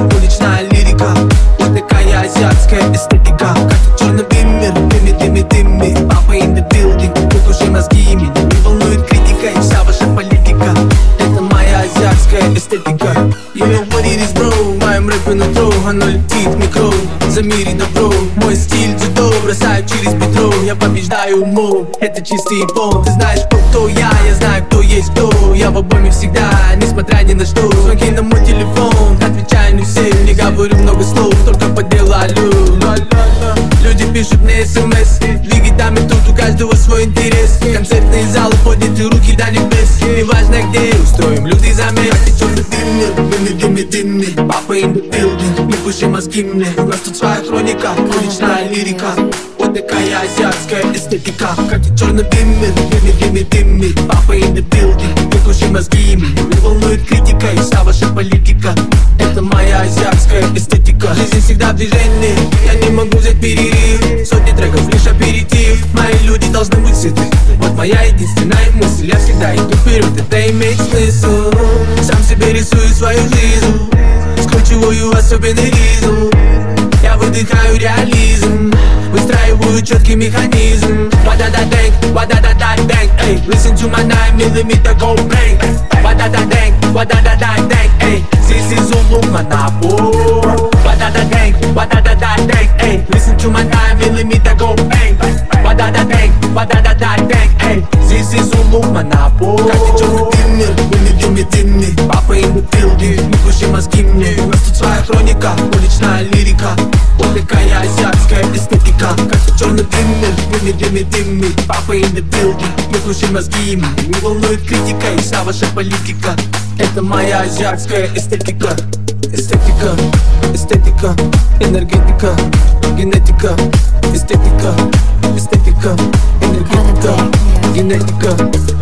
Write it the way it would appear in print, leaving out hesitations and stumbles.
уличная лирика. Вот такая азиатская эстетика. Как черный дыммер, дымми. Папа in the building, выключи мозги ими. Не волнует критика и вся ваша политика. Это моя азиатская эстетика. You know what it is, bro. В моем рэпе нутро, оно летит в микро. За мире добро, мой стиль дзюдо. Бросаю через бедро, я побеждаю умом. Это чистый пол. Ты знаешь, кто я знаю, кто есть кто. Я в обойме всегда, несмотря ни на что. Звонки на мой телефон, отвечаю не всем. Не говорю много слов, только по делу алло. Люди пишут мне смс. Двигай там и тут, у каждого свой интерес. Концертные залы, подняты руки до небес. Неважно где, устроим люди замес. Черный дымми. Папа in the building, не пуши мозги мне. У нас тут своя хроника, уличная лирика. Вот такая азиатская эстетика. Как и черный дыммер, дымми. Папа in the building, не пуши мозги ими. Не волнует критика и вся ваша политика. Это моя азиатская эстетика. Жизнь всегда в движении, я не могу взять перерыв. Сотни треков, лишь аперитив. Мои люди должны быть сыты. Вот моя единственная мысль, я всегда иду вперед, это имеет смысл. Сам себе рисую свою жизнь, скручиваю особенный ритм. Я выдыхаю реализм, выстраиваю четкий механизм. Wa-da-da-dang, эй. Listen to my 9mm go bang. Wa-da-da-dang, эй. This is Zulu Manapo. Wa-da-da-dang, эй. Listen to my 9mm go bang. Wa-da-da-dang, эй. This is Zulu Manapo. Как ты черный дымми. Папа in the building, не пуши мозги мне. У нас тут своя хроника, уличная лирика. Вот такая азиатская эстетика. Как ты черный дымми. Папа in the building, не пуши мозги ими. Не волнует критика и вся ваша политика. Это моя азиатская эстетика. Эстетика, энергетика, генетика. Эстетика, энергетика, генетика.